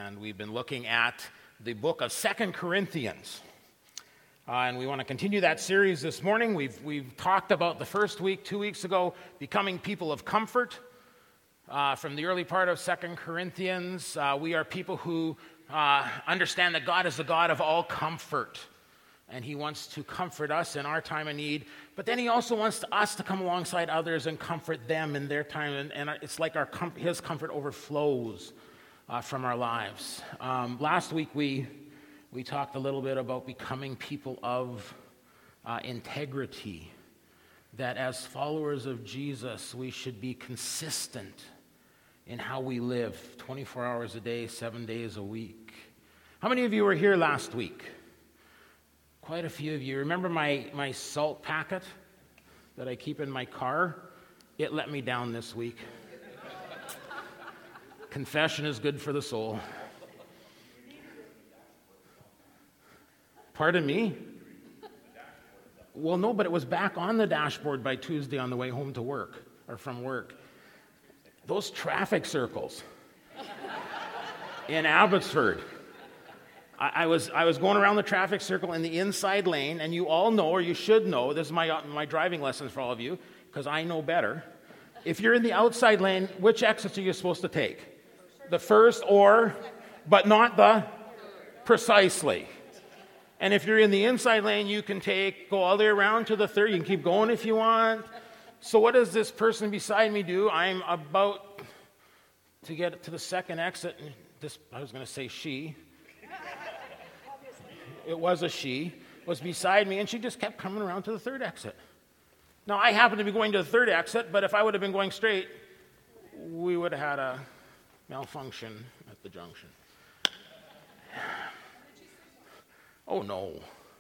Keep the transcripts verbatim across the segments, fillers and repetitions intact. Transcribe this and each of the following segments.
and we've been looking at the book of Second Corinthians. Uh, and we want to continue that series this morning. We've, we've talked about the first week, two weeks ago, becoming people of comfort. Uh, from the early part of Second Corinthians, uh, we are people who uh, understand that God is the God of all comfort. And he wants to comfort us in our time of need. But then he also wants to, us to come alongside others and comfort them in their time. And, and it's like our com- his comfort overflows uh, from our lives. Um, last week we we talked a little bit about becoming people of uh, integrity. That as followers of Jesus, we should be consistent in how we live twenty-four hours a day, seven days a week. How many of you were here last week? Quite a few of you. Remember my, my salt packet that I keep in my car? It let me down this week. Confession is good for the soul. Pardon me? Well, no, but it was back on the dashboard by Tuesday on the way home to work, or from work. Those traffic circles in Abbotsford. I was I was going around the traffic circle in the inside lane, and you all know, or you should know, this is my my driving lessons for all of you, because I know better. If you're in the outside lane, which exits are you supposed to take? The first or, but not the, precisely. And if you're in the inside lane, you can take, go all the way around to the third. You can keep going if you want. So what does this person beside me do? I'm about to get to the second exit, and this, I was going to say she. It was a she, was beside me, and she just kept coming around to the third exit. Now, I happened to be going to the third exit, but if I would have been going straight, we would have had a malfunction at the junction. Oh, no.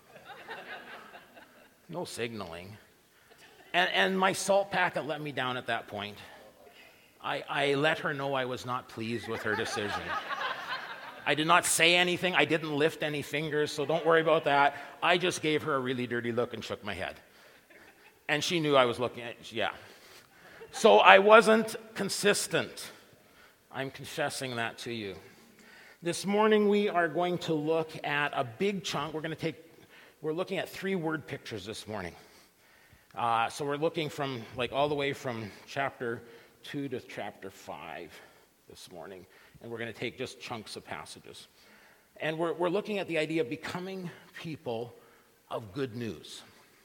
No signaling. And, and my salt packet let me down at that point. I, I let her know I was not pleased with her decision. I did not say anything. I didn't lift any fingers, so don't worry about that. I just gave her a really dirty look and shook my head. And she knew I was looking at, yeah. So I wasn't consistent. I'm confessing that to you. This morning we are going to look at a big chunk. We're going to take, we're looking at three word pictures this morning. Uh, so we're looking from, like, all the way from chapter two to chapter five this morning. And we're going to take just chunks of passages. And we're, we're looking at the idea of becoming people of good news.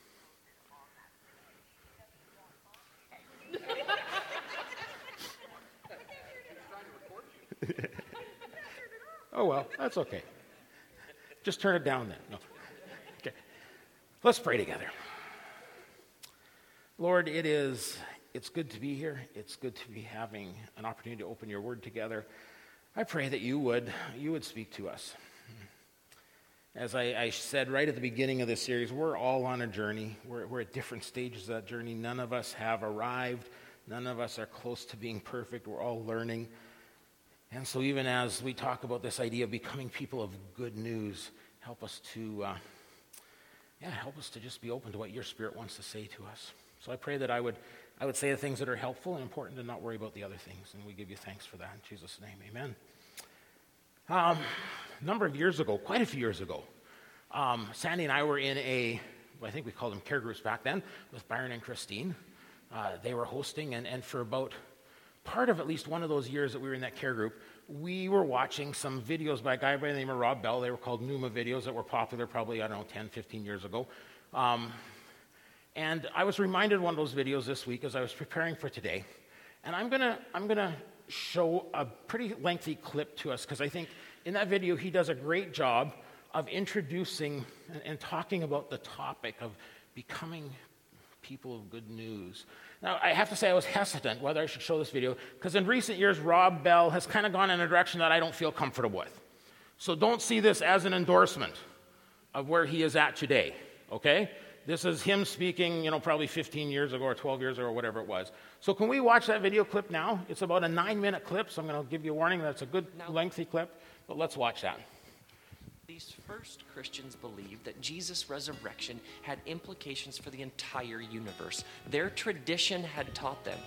Oh, well, that's okay. Just turn it down then. No. Okay. Let's pray together. Lord, it is, it's good to be here. It's good to be having an opportunity to open your word together. I pray that you would, you would speak to us. As I, I said right at the beginning of this series, we're all on a journey. We're, we're at different stages of that journey. None of us have arrived. None of us are close to being perfect. We're all learning. And so even as we talk about this idea of becoming people of good news, help us to, uh, yeah, help us to just be open to what your Spirit wants to say to us. So I pray that I would I would say the things that are helpful and important and not worry about the other things. And we give you thanks for that. In Jesus' name, amen. Um, a number of years ago, quite a few years ago, um, Sandy and I were in a, well, I think we called them care groups back then, with Byron and Christine. Uh, they were hosting, and, and for about part of at least one of those years that we were in that care group, we were watching some videos by a guy by the name of Rob Bell. They were called Numa videos that were popular probably, I don't know, ten, fifteen years ago. Um, And I was reminded of one of those videos this week as I was preparing for today. And I'm gonna I'm gonna show a pretty lengthy clip to us, because I think in that video he does a great job of introducing and, and talking about the topic of becoming people of good news. Now, I have to say I was hesitant whether I should show this video, because in recent years Rob Bell has kind of gone in a direction that I don't feel comfortable with. So don't see this as an endorsement of where he is at today, okay? This is him speaking, you know, probably fifteen years ago or twelve years ago or whatever it was. So can we watch that video clip now? It's about a nine-minute clip, so I'm going to give you a warning. That's a good now, lengthy clip, but let's watch that. These first Christians believed that Jesus' resurrection had implications for the entire universe. Their tradition had taught them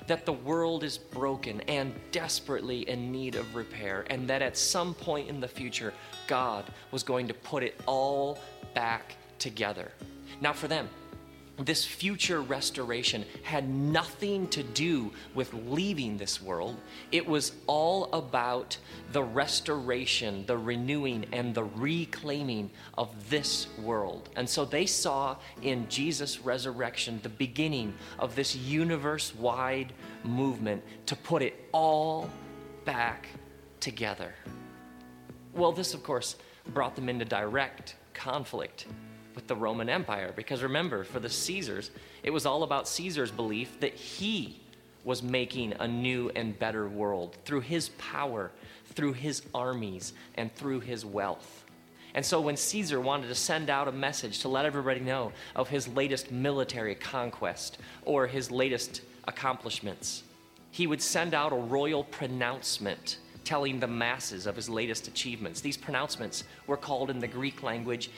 that the world is broken and desperately in need of repair, and that at some point in the future, God was going to put it all back together. Now for them, this future restoration had nothing to do with leaving this world. It was all about the restoration, the renewing, and the reclaiming of this world. And so they saw in Jesus' resurrection the beginning of this universe-wide movement to put it all back together. Well, this, of course, brought them into direct conflict with the Roman Empire, because remember, for the Caesars, it was all about Caesar's belief that he was making a new and better world through his power, through his armies, and through his wealth. And so when Caesar wanted to send out a message to let everybody know of his latest military conquest or his latest accomplishments, he would send out a royal pronouncement telling the masses of his latest achievements. These pronouncements were called in the Greek language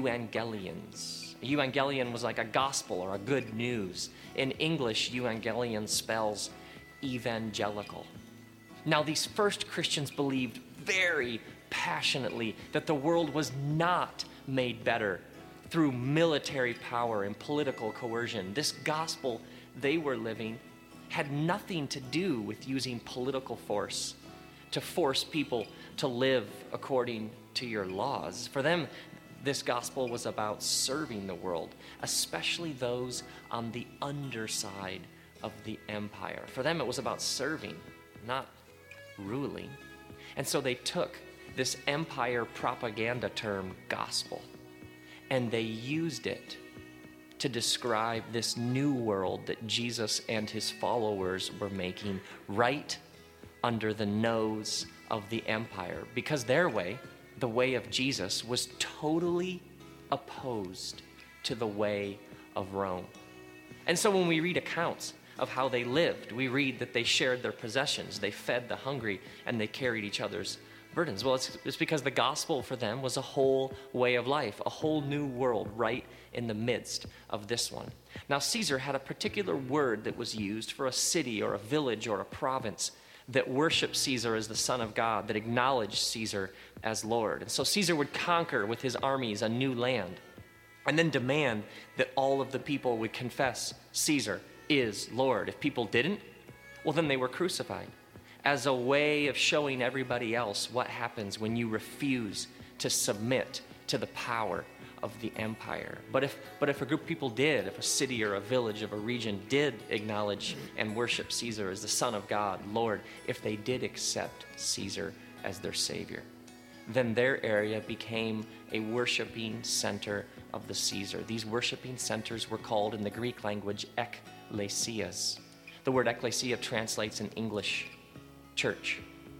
euangelions. A euangelion was like a gospel or a good news. In English, euangelion spells evangelical. Now, these first Christians believed very passionately that the world was not made better through military power and political coercion. This gospel they were living had nothing to do with using political force to force people to live according to your laws. For them, this gospel was about serving the world, especially those on the underside of the empire. For them, it was about serving, not ruling. And so they took this empire propaganda term, gospel, and they used it to describe this new world that Jesus and his followers were making right under the nose of the empire, because their way, the way of Jesus, was totally opposed to the way of Rome. And so when we read accounts of how they lived, we read that they shared their possessions, they fed the hungry, and they carried each other's burdens. Well, it's, it's because the gospel for them was a whole way of life, a whole new world right in the midst of this one. Now, Caesar had a particular word that was used for a city or a village or a province that worshiped Caesar as the Son of God, that acknowledged Caesar as Lord. And so Caesar would conquer with his armies a new land and then demand that all of the people would confess Caesar is Lord. If people didn't, well, then they were crucified as a way of showing everybody else what happens when you refuse to submit to the power of the empire. But if but if a group of people did, if a city or a village of a region did acknowledge and worship Caesar as the Son of God, Lord, if they did accept Caesar as their Savior, then their area became a worshiping center of the Caesar. These worshiping centers were called in the Greek language ekklesias. The word ekklesia translates in English church.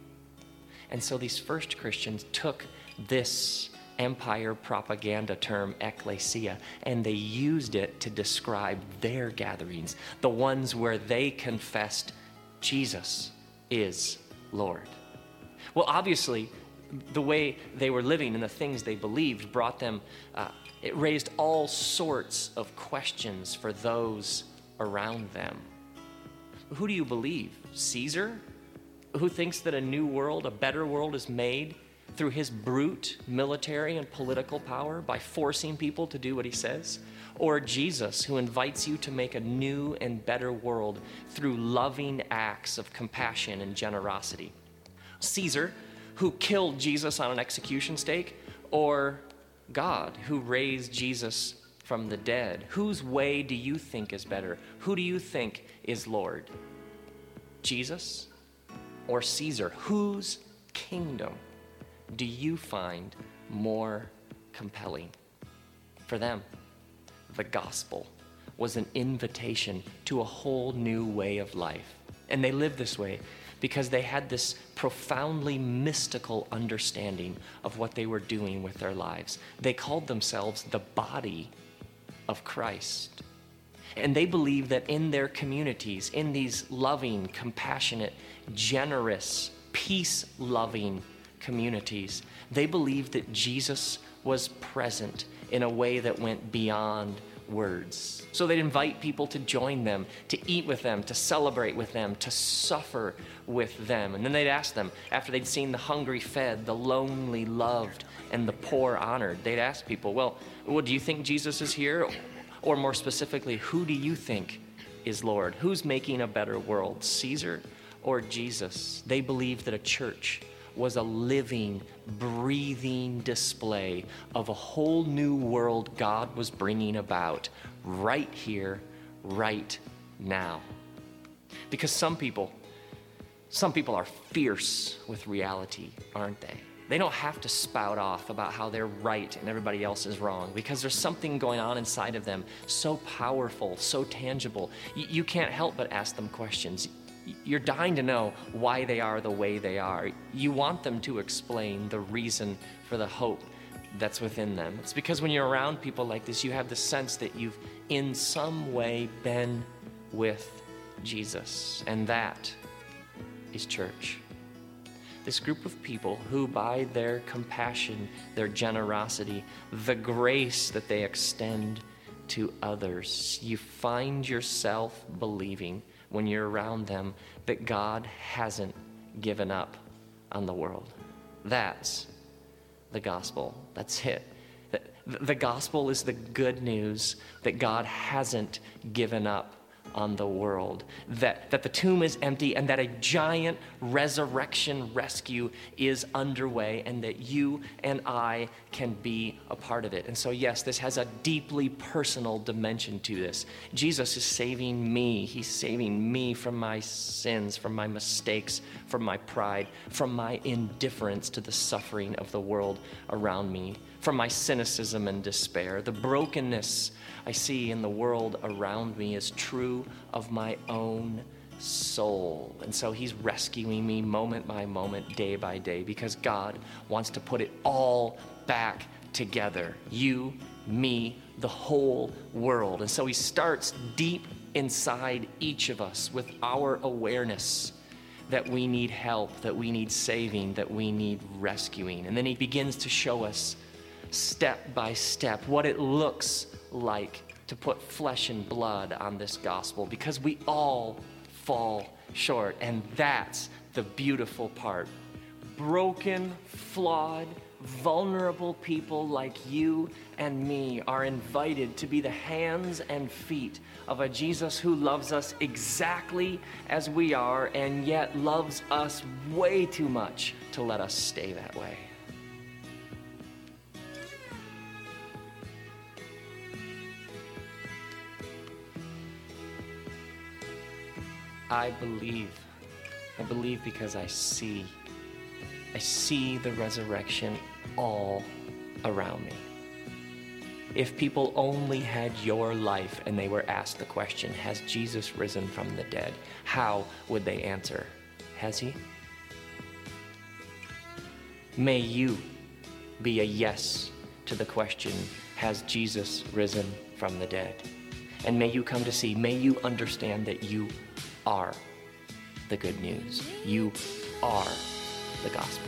And so these first Christians took this empire propaganda term, ekklesia, and they used it to describe their gatherings, the ones where they confessed Jesus is Lord. Well, obviously, the way they were living and the things they believed brought them, uh, it raised all sorts of questions for those around them. Who do you believe? Caesar, who thinks that a new world, a better world is made through his brute military and political power by forcing people to do what he says? Or Jesus, who invites you to make a new and better world through loving acts of compassion and generosity? Caesar, who killed Jesus on an execution stake? Or God, who raised Jesus from the dead? Whose way do you think is better? Who do you think is Lord? Jesus or Caesar? Whose kingdom do you find more compelling? For them, the gospel was an invitation to a whole new way of life. And they lived this way because they had this profoundly mystical understanding of what they were doing with their lives. They called themselves the body of Christ. And they believed that in their communities, in these loving, compassionate, generous, peace-loving communities, they believed that Jesus was present in a way that went beyond words. So they'd invite people to join them, to eat with them, to celebrate with them, to suffer with them. And then they'd ask them, after they'd seen the hungry fed, the lonely loved, and the poor honored, they'd ask people, well, well, do you think Jesus is here? Or more specifically, who do you think is Lord? Who's making a better world, Caesar or Jesus? They believed that a church was a living, breathing display of a whole new world God was bringing about right here, right now. Because some people, some people are fierce with reality, aren't they? They don't have to spout off about how they're right and everybody else is wrong, because there's something going on inside of them so powerful, so tangible. You, you can't help but ask them questions. You're dying to know why they are the way they are. You want them to explain the reason for the hope that's within them. It's because when you're around people like this, you have the sense that you've in some way been with Jesus. And that is church. This group of people who, by their compassion, their generosity, the grace that they extend to others, you find yourself believing when you're around them that God hasn't given up on the world. That's the gospel. That's it. The, the gospel is the good news that God hasn't given up on the world, that, that the tomb is empty and that a giant resurrection rescue is underway, and that you and I can be a part of it. And so yes, this has a deeply personal dimension to this. Jesus is saving me. He's saving me from my sins, from my mistakes, from my pride, from my indifference to the suffering of the world around me, from my cynicism and despair. The brokenness I see in the world around me is true of my own soul. And so he's rescuing me moment by moment, day by day, because God wants to put it all back together. You, me, the whole world. And so he starts deep inside each of us with our awareness that we need help, that we need saving, that we need rescuing. And then he begins to show us step by step what it looks like to put flesh and blood on this gospel, because we all fall short. And that's the beautiful part. Broken, flawed, vulnerable people like you and me are invited to be the hands and feet of a Jesus who loves us exactly as we are, and yet loves us way too much to let us stay that way. I believe. I believe because I see. I see the resurrection all around me. If people only had your life and they were asked the question, has Jesus risen from the dead? How would they answer? Has he? May you be a yes to the question, has Jesus risen from the dead? And may you come to see, may you understand that you are the good news. You are the gospel.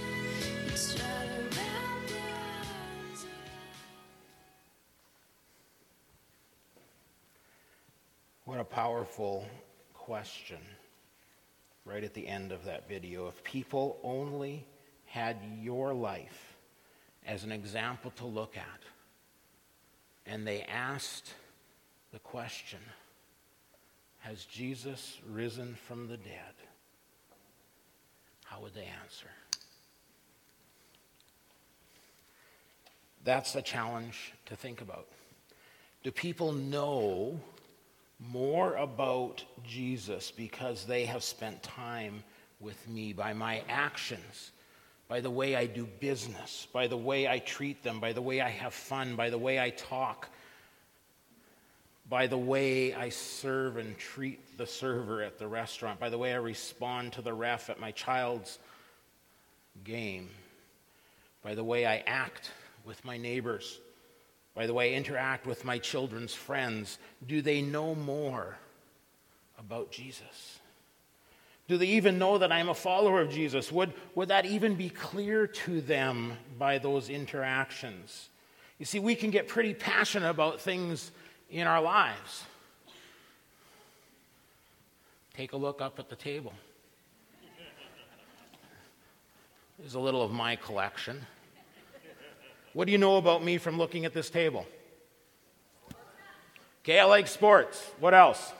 What a powerful question right at the end of that video. If people only had your life as an example to look at, and they asked the question, has Jesus risen from the dead? How would they answer? That's a challenge to think about. Do people know more about Jesus because they have spent time with me, by my actions, by the way I do business, by the way I treat them, by the way I have fun, by the way I talk, by the way I serve and treat the server at the restaurant, by the way I respond to the ref at my child's game, by the way I act with my neighbors, by the way I interact with my children's friends? Do they know more about Jesus? Do they even know that I'm a follower of Jesus? Would, would that even be clear to them by those interactions? You see, we can get pretty passionate about things in our lives. Take a look up at the table. There's a little of my collection. What do you know about me from looking at this table? Okay, I like sports. What else?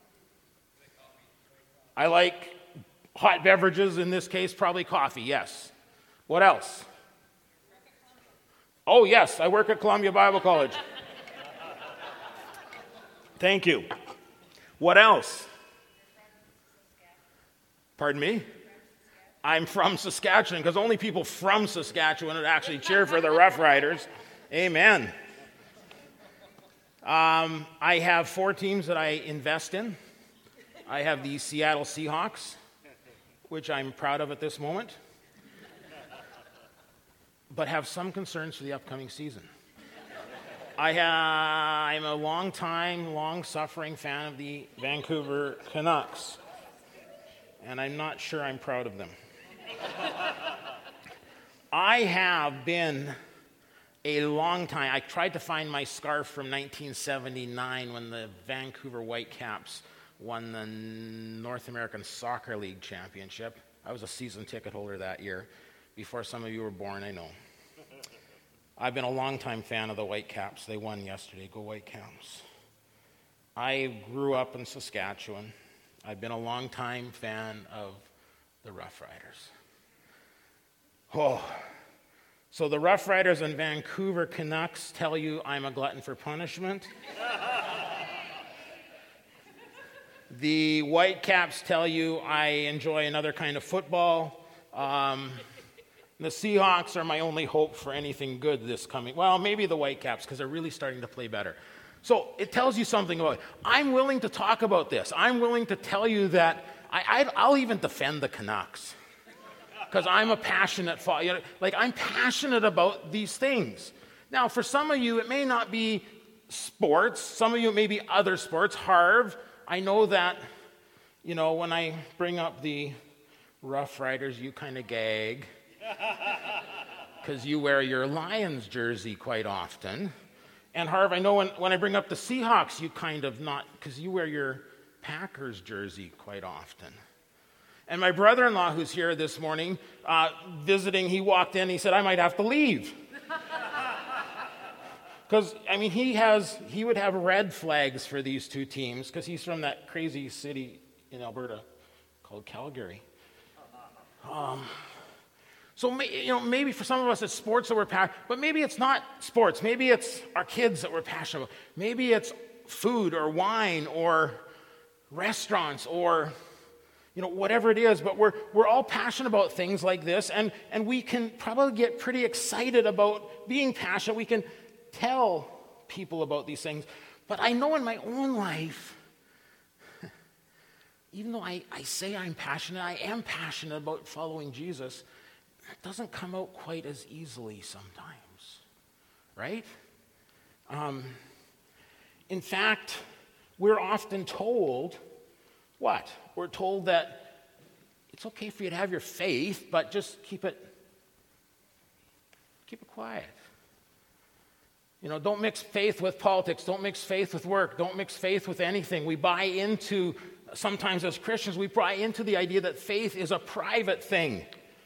I like hot beverages, in this case, probably coffee, yes. What else? Oh, yes, I work at Columbia Bible College. Thank you. What else? Pardon me? I'm from Saskatchewan, because only people from Saskatchewan would actually cheer for the Rough Riders. Amen. Um, I have four teams that I invest in. I have the Seattle Seahawks, which I'm proud of at this moment, but have some concerns for the upcoming season. I ha- I'm a long-time, long-suffering fan of the Vancouver Canucks, and I'm not sure I'm proud of them. I have been a long time. I tried to find my scarf from nineteen seventy-nine when the Vancouver Whitecaps won the North American Soccer League Championship. I was a season ticket holder that year, before some of you were born, I know. I've been a longtime fan of the Whitecaps. They won yesterday. Go Whitecaps. I grew up in Saskatchewan. I've been a longtime fan of the Rough Riders. Oh, so the Rough Riders and Vancouver Canucks tell you I'm a glutton for punishment. The Whitecaps tell you I enjoy another kind of football. Um, the Seahawks are my only hope for anything good this coming. Well, maybe the Whitecaps, because they're really starting to play better. So it tells you something about it. I'm willing to talk about this. I'm willing to tell you that I, I, I'll even defend the Canucks, because I'm a passionate, you know, like I'm passionate about these things. Now, for some of you, it may not be sports. Some of you, it may be other sports. Harv, I know that, you know, when I bring up the Rough Riders, you kind of gag, because you wear your Lions jersey quite often. And Harv, I know when, when I bring up the Seahawks, you kind of not, because you wear your Packers jersey quite often. And my brother-in-law, who's here this morning, uh, visiting, he walked in, he said, I might have to leave. Because, I mean, he has, he would have red flags for these two teams, because he's from that crazy city in Alberta called Calgary. Um, so, you know, maybe for some of us it's sports that we're passionate, but maybe it's not sports. Maybe it's our kids that we're passionate about. Maybe it's food or wine or restaurants or, you know, whatever it is, but we're we're all passionate about things like this, and, and we can probably get pretty excited about being passionate. We can tell people about these things. But I know in my own life, even though I, I say I'm passionate, I am passionate about following Jesus, it doesn't come out quite as easily sometimes, right? Um, in fact, we're often told, what? We're told that it's okay for you to have your faith, but just keep it, keep it quiet. You know, don't mix faith with politics. Don't mix faith with work. Don't mix faith with anything. We buy into, sometimes as Christians, we buy into the idea that faith is a private thing.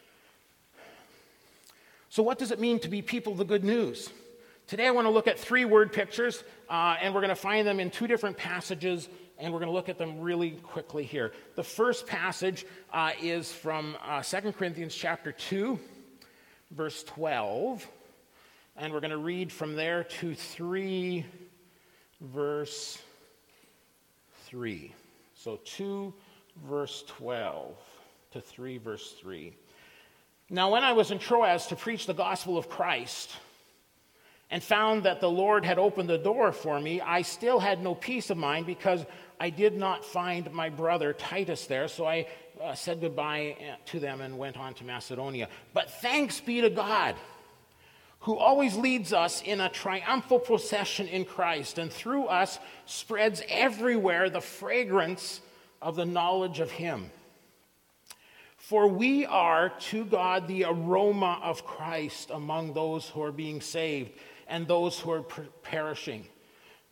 So what does it mean to be people of the good news? Today I want to look at three word pictures, uh, and we're going to find them in two different passages, and we're going to look at them really quickly here. The first passage uh, is from uh, Second Corinthians chapter two, verse twelve. And we're going to read from there to three, verse three. So two, verse twelve to three, verse three. Now, when I was in Troas to preach the gospel of Christ and found that the Lord had opened the door for me, I still had no peace of mind because I did not find my brother Titus there. So I uh, said goodbye to them and went on to Macedonia. But thanks be to God, who always leads us in a triumphal procession in Christ, and through us spreads everywhere the fragrance of the knowledge of him. For we are to God the aroma of Christ among those who are being saved and those who are per- perishing.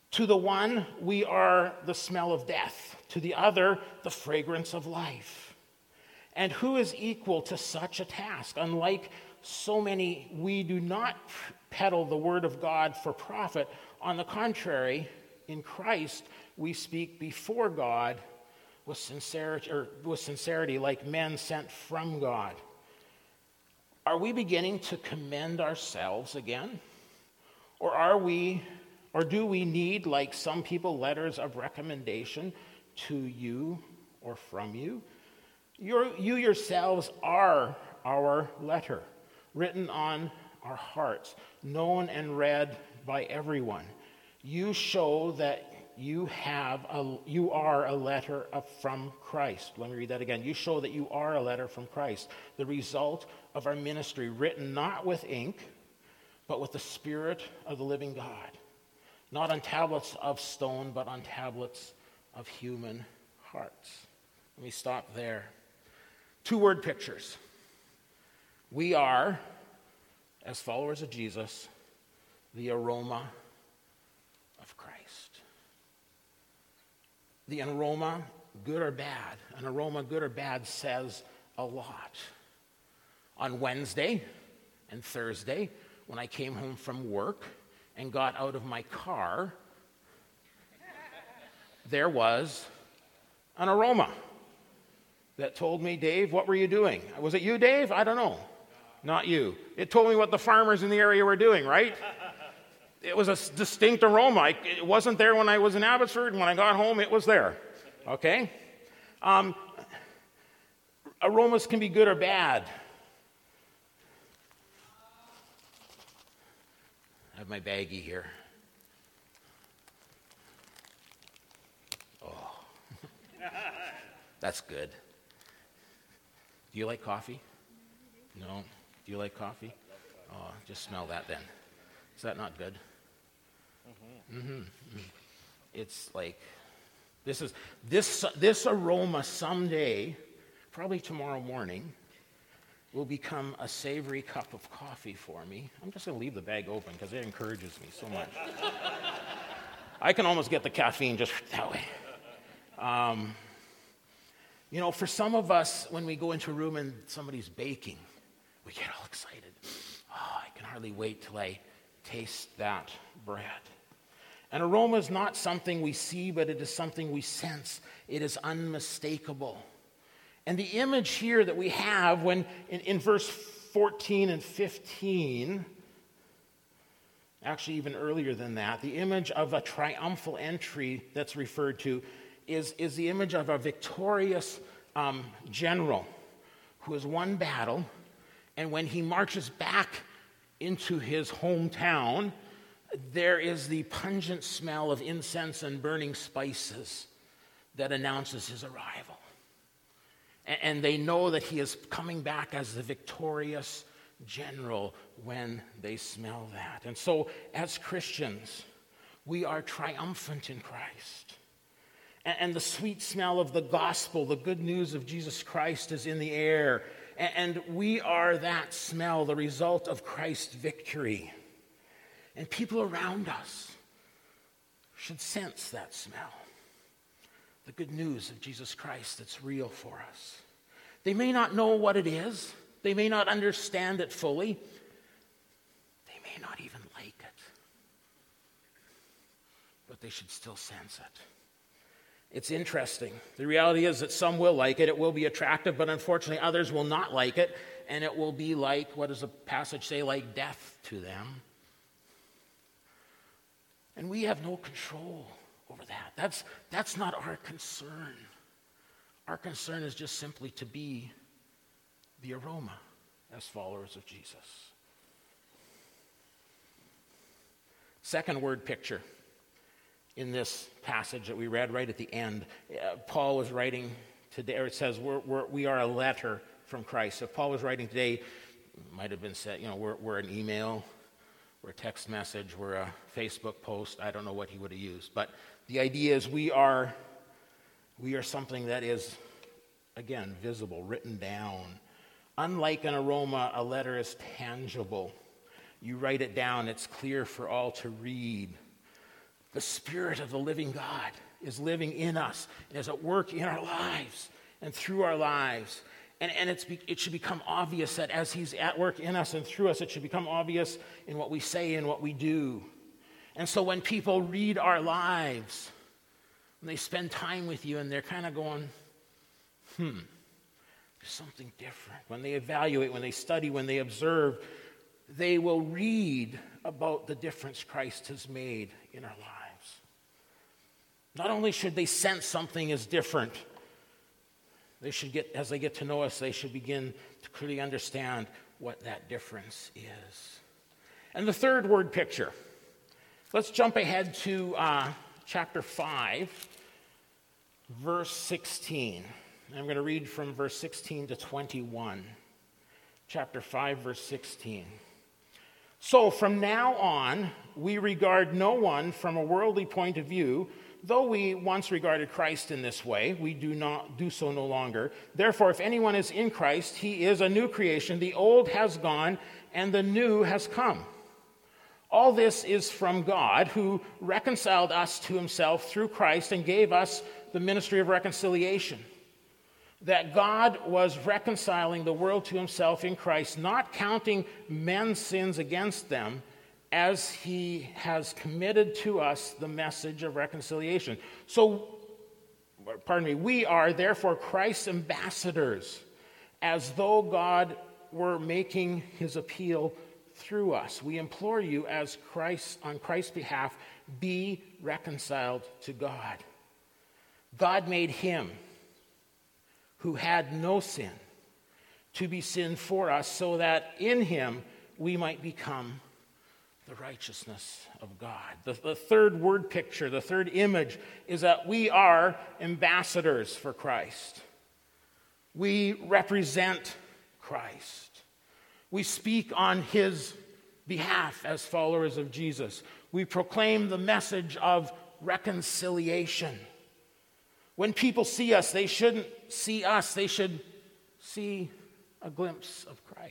To the one, we are the smell of death. To the other, the fragrance of life. And who is equal to such a task? Unlike so many, we do not peddle the word of God for profit. On the contrary, in Christ, we speak before God with sincerity, or with sincerity, like men sent from God. Are we beginning to commend ourselves again? Or are we, or do we need, like some people, letters of recommendation to you or from you? You're, you yourselves are our letter, written on our hearts, known and read by everyone. You show that you have a, you are a letter of, from Christ. Let me read that again. You show that you are a letter from Christ, the result of our ministry, written not with ink, but with the Spirit of the living God, not on tablets of stone, but on tablets of human hearts. Let me stop there. Two word pictures. We are, as followers of Jesus, the aroma of Christ. The aroma, good or bad, an aroma, good or bad, says a lot. On Wednesday and Thursday, when I came home from work and got out of my car, there was an aroma that told me, Dave, what were you doing? Was it you, Dave? I don't know. Not you. It told me what the farmers in the area were doing, right? It was a distinct aroma. It wasn't there when I was in Abbotsford, and when I got home, it was there. Okay? Um, aromas can be good or bad. I have my baggie here. Oh. That's good. Do you like coffee? No? Do you like coffee? Oh, just smell that then. Is that not good? Mm-hmm. Mm-hmm. It's like, this is, this, this aroma someday, probably tomorrow morning, will become a savory cup of coffee for me. I'm just going to leave the bag open because it encourages me so much. I can almost get the caffeine just that way. Um, you know, for some of us, when we go into a room and somebody's baking, we get all excited. Oh, I can hardly wait till I taste that bread. An aroma is not something we see, but it is something we sense. It is unmistakable. And the image here that we have when in, in verse fourteen and fifteen, actually even earlier than that, the image of a triumphal entry that's referred to is, is the image of a victorious um, general who has won battle, and when he marches back into his hometown, there is the pungent smell of incense and burning spices that announces his arrival. And they know that he is coming back as the victorious general when they smell that. And so, as Christians, we are triumphant in Christ. And the sweet smell of the gospel, the good news of Jesus Christ, is in the air. And we are that smell, the result of Christ's victory. And people around us should sense that smell. The good news of Jesus Christ that's real for us. They may not know what it is. They may not understand it fully. They may not even like it. But they should still sense it. It's interesting. The reality is that some will like it. It will be attractive, but unfortunately others will not like it. And it will be like, what does the passage say, like death to them. And we have no control over that. That's, that's not our concern. Our concern is just simply to be the aroma as followers of Jesus. Second word picture in this passage that we read right at the end. Uh, Paul was writing today, or it says we're, we're, we are a letter from Christ. So if Paul was writing today, it might have been said, you know, we're, we're an email, we're a text message, we're a Facebook post. I don't know what he would have used. But the idea is we are, we are something that is, again, visible, written down. Unlike an aroma, a letter is tangible. You write it down, it's clear for all to read. The Spirit of the living God is living in us and is at work in our lives and through our lives. And, and it's, it should become obvious that as he's at work in us and through us, it should become obvious in what we say and what we do. And so when people read our lives, when they spend time with you and they're kind of going, hmm, there's something different. When they evaluate, when they study, when they observe, they will read about the difference Christ has made in our lives. Not only should they sense something is different, they should get, as they get to know us, they should begin to clearly understand what that difference is. And the third word picture. Let's jump ahead to uh, chapter five, verse sixteen. I'm going to read from verse sixteen to twenty-one. Chapter five, verse sixteen. So from now on, we regard no one from a worldly point of view. Though we once regarded Christ in this way, we do not do so no longer. Therefore, if anyone is in Christ, he is a new creation. The old has gone, and the new has come. All this is from God, who reconciled us to himself through Christ and gave us the ministry of reconciliation. That God was reconciling the world to himself in Christ, not counting men's sins against them, as he has committed to us the message of reconciliation. So, pardon me, we are therefore Christ's ambassadors, as though God were making his appeal through us. We implore you, as Christ, on Christ's behalf, be reconciled to God. God made him who had no sin to be sin for us, so that in him we might become the righteousness of God. The, the third word picture, the third image, is that we are ambassadors for Christ. We represent Christ. We speak on his behalf as followers of Jesus. We proclaim the message of reconciliation. When people see us, they shouldn't see us. They should see a glimpse of Christ.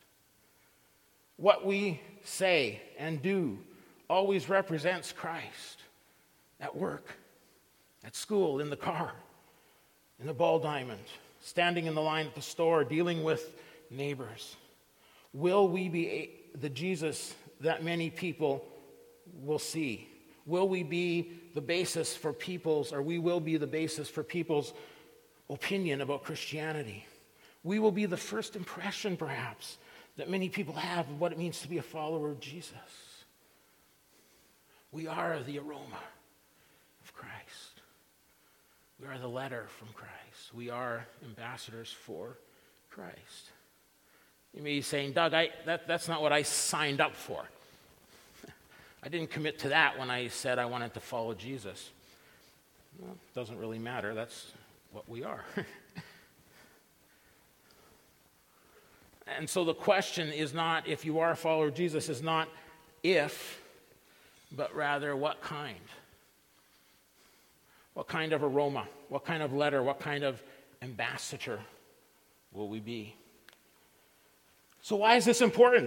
What we say and do always represents Christ. At work, at school, in the car, in the ball diamond, standing in the line at the store, dealing with neighbors. Will we be the Jesus that many people will see? Will we be the basis for people's, or we will be the basis for people's opinion about Christianity? We will be the first impression, perhaps, that many people have of what it means to be a follower of Jesus. We are the aroma of Christ. We are the letter from Christ. We are ambassadors for Christ. You may be saying, Doug, I, that, that's not what I signed up for. I didn't commit to that when I said I wanted to follow Jesus. Well, it doesn't really matter. That's what we are. And so the question is not if you are a follower of Jesus, is not if, but rather what kind. What kind of aroma, what kind of letter, what kind of ambassador will we be? So why is this important?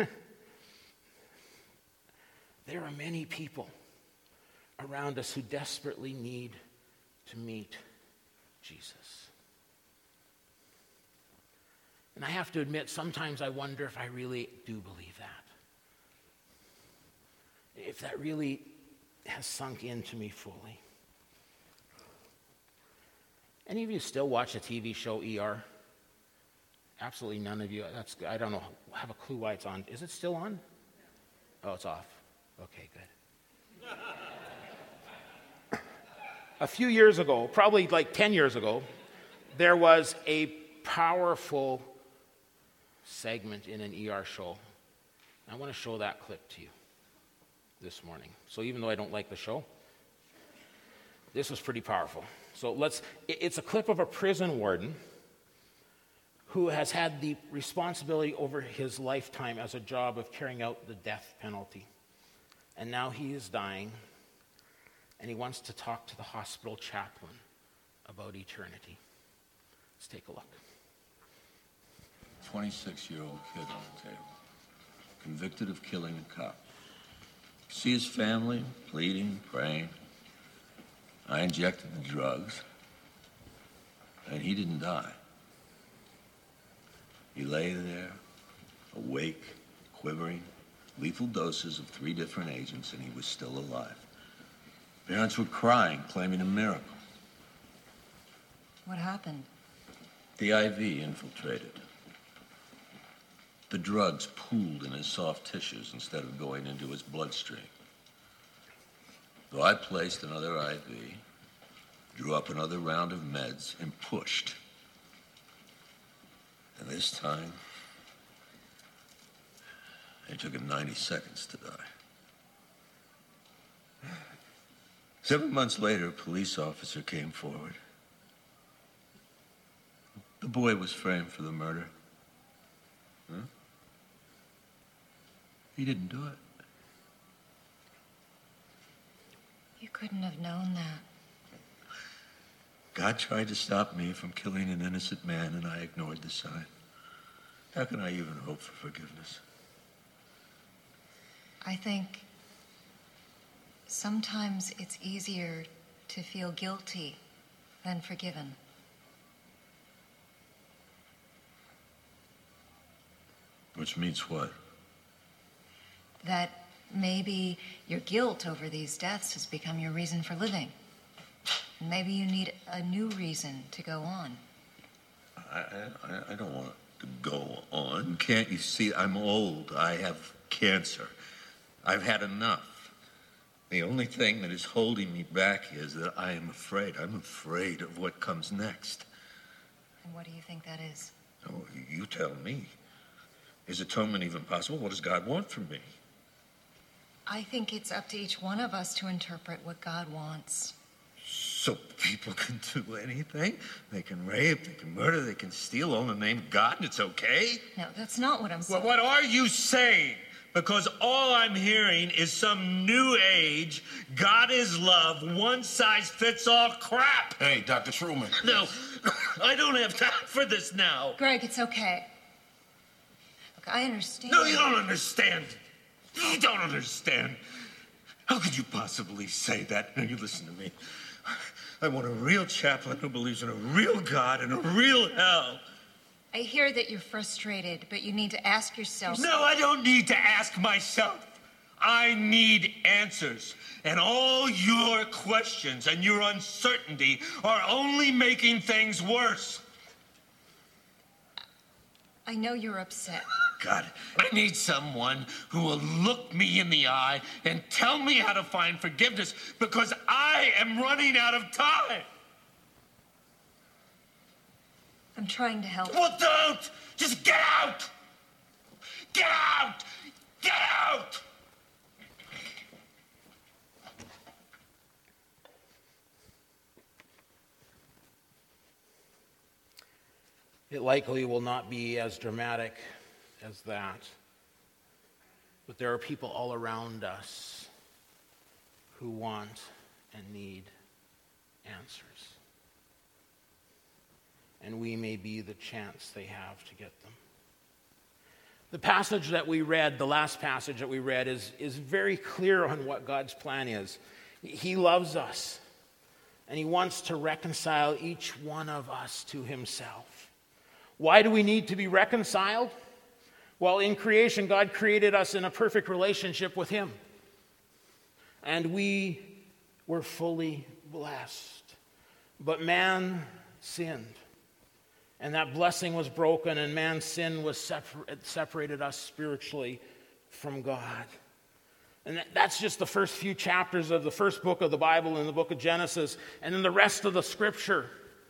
There are many people around us who desperately need to meet Jesus. And I have to admit, sometimes I wonder if I really do believe that. If that really has sunk into me fully. Any of you still watch the T V show E R? Absolutely none of you. That's I don't know. Have a clue why it's on. Is it still on? Oh, it's off. Okay, good. A few years ago, probably like ten years ago, there was a powerful segment in an E R show. I want to show that clip to you this morning. So even though I don't like the show, this was pretty powerful. So let's, it's a clip of a prison warden who has had the responsibility over his lifetime as a job of carrying out the death penalty. And now he is dying, and he wants to talk to the hospital chaplain about eternity. Let's take a look. twenty-six-year-old kid on the table, convicted of killing a cop. See his family pleading, praying. I injected the drugs, and he didn't die. He lay there, awake, quivering, lethal doses of three different agents, and he was still alive. Parents were crying, claiming a miracle. What happened? The I V infiltrated. The drugs pooled in his soft tissues instead of going into his bloodstream. So I placed another I V, drew up another round of meds, and pushed. And this time, it took him ninety seconds to die. Seven months later, a police officer came forward. The boy was framed for the murder. Huh? He didn't do it. You couldn't have known that. God tried to stop me from killing an innocent man, and I ignored the sign. How can I even hope for forgiveness? I think sometimes it's easier to feel guilty than forgiven. Which means what? That maybe your guilt over these deaths has become your reason for living. Maybe you need a new reason to go on. I, I, I don't want to go on. Can't you see? I'm old. I have cancer. I've had enough. The only thing that is holding me back is that I am afraid. I'm afraid of what comes next. And what do you think that is? Oh, you tell me. Is atonement even possible? What does God want from me? I think it's up to each one of us to interpret what God wants. So people can do anything? They can rape, they can murder, they can steal all in the name of God, and it's okay? No, that's not what I'm saying. Well, what are you saying? Because all I'm hearing is some new age, God is love, one-size-fits-all crap. Hey, Doctor Truman. No, I don't have time for this now. Greg, it's okay. Look, I understand. No, you don't understand. You don't understand. How could you possibly say that? Now, you listen to me. I want a real chaplain who believes in a real God and a real hell. I hear that you're frustrated, but you need to ask yourself... No, I don't need to ask myself. I need answers. And all your questions and your uncertainty are only making things worse. I know you're upset. God, I need someone who will look me in the eye and tell me how to find forgiveness because I am running out of time. I'm trying to help. Well, don't! Just get out! Get out! Get out! It likely will not be as dramatic as that, but there are people all around us who want and need answers. And we may be the chance they have to get them. The passage that we read, the last passage that we read, is, is very clear on what God's plan is. He loves us, and he wants to reconcile each one of us to himself. Why do we need to be reconciled? Well, in creation, God created us in a perfect relationship with him. And we were fully blessed. But man sinned. And that blessing was broken, and man's sin was separ- separated us spiritually from God. And that, that's just the first few chapters of the first book of the Bible in the book of Genesis. And then the rest of the Scripture.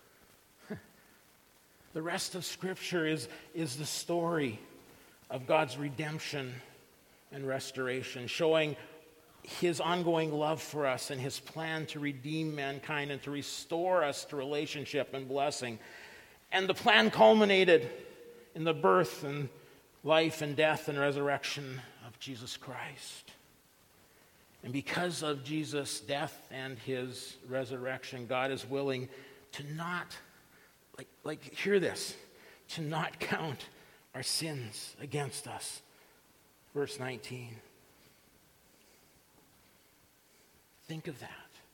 The rest of Scripture is, is the story of God's redemption and restoration, showing his ongoing love for us and his plan to redeem mankind and to restore us to relationship and blessing. And the plan culminated in the birth and life and death and resurrection of Jesus Christ. And because of Jesus' death and his resurrection, God is willing to not, like, like hear this, to not count our sins against us. Verse nineteen. Think of that.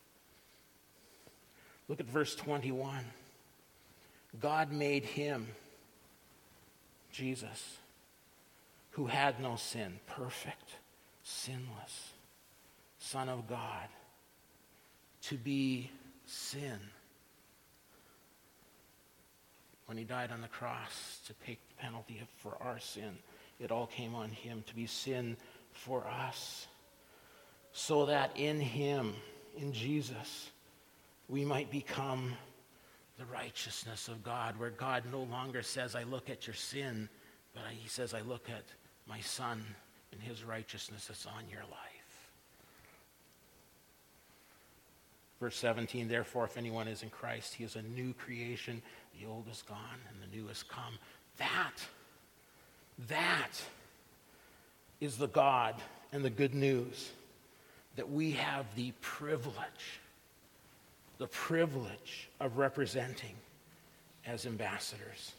Look at verse twenty-one. God made him, Jesus, who had no sin, perfect, sinless, Son of God, to be sin. When he died on the cross to take the penalty for our sin, it all came on him to be sin for us, so that in him, in Jesus, we might become the righteousness of God, where God no longer says, I look at your sin, but he says, I look at my Son and his righteousness that's on your life. Verse seventeen, therefore, if anyone is in Christ, he is a new creation. The old is gone and the new has come. That, that is the God and the good news that we have the privilege, the privilege of representing as ambassadors.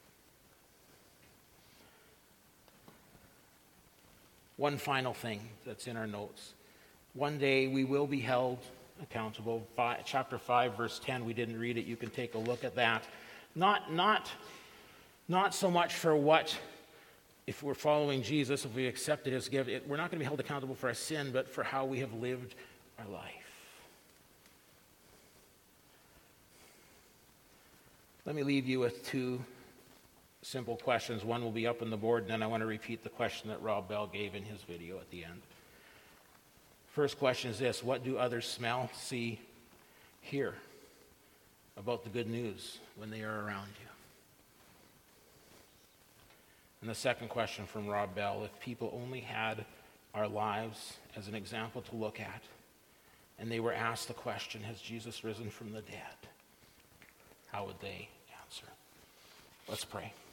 One final thing that's in our notes. One day we will be held accountable. Five, chapter five, verse ten, we didn't read it. You can take a look at that. Not, not, not so much for what, if we're following Jesus, if we accepted his gift, it, we're not going to be held accountable for our sin, but for how we have lived our life. Let me leave you with two simple questions. One will be up on the board, and then I want to repeat the question that Rob Bell gave in his video at the end. First question is this: what do others smell, see, hear about the good news when they are around you? And the second question from Rob Bell: if people only had our lives as an example to look at, and they were asked the question, has Jesus risen from the dead? How would they answer? Let's pray.